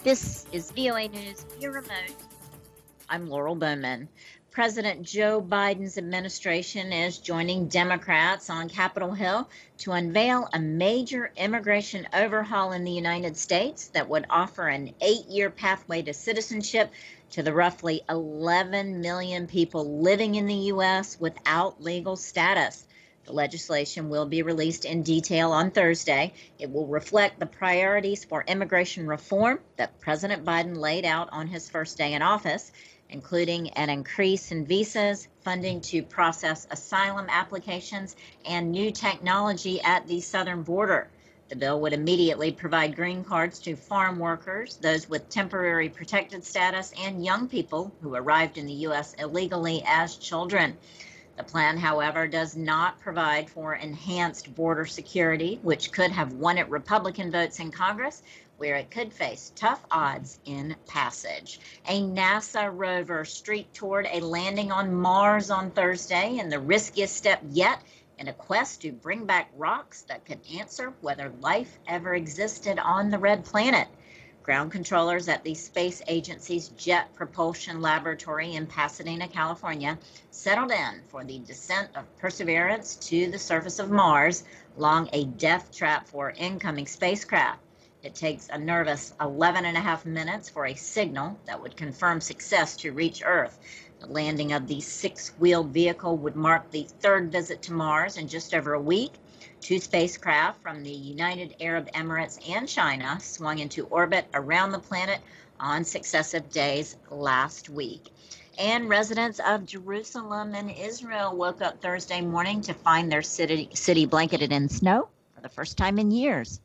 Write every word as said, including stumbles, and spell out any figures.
This is V O A News via remote. I'm Laurel Bowman. President Joe Biden's administration is joining Democrats on Capitol Hill to unveil a major immigration overhaul in the United States that would offer an eight-year pathway to citizenship to the roughly eleven million people living in the U S without legal status. The legislation will be released in detail on Thursday. It will reflect the priorities for immigration reform that President Biden laid out on his first day in office, including an increase in visas, funding to process asylum applications, and new technology at the southern border. The bill would immediately provide green cards to farm workers, those with temporary protected status, and young people who arrived in the U S illegally as children. The plan, however, does not provide for enhanced border security, which could have won it Republican votes in Congress, where it could face tough odds in passage. A NASA rover streaked toward a landing on Mars on Thursday in the riskiest step yet in a quest to bring back rocks that could answer whether life ever existed on the red planet. Ground controllers at the space agency's Jet Propulsion Laboratory in Pasadena, California, settled in for the descent of Perseverance to the surface of Mars along a death trap for incoming spacecraft. It takes a nervous eleven and a half minutes for a signal that would confirm success to reach Earth. The landing of the six-wheeled vehicle would mark the third visit to Mars in just over a week. Two spacecraft from the United Arab Emirates and China swung into orbit around the planet on successive days last week. And residents of Jerusalem and Israel woke up Thursday morning to find their city, city blanketed in snow for the first time in years.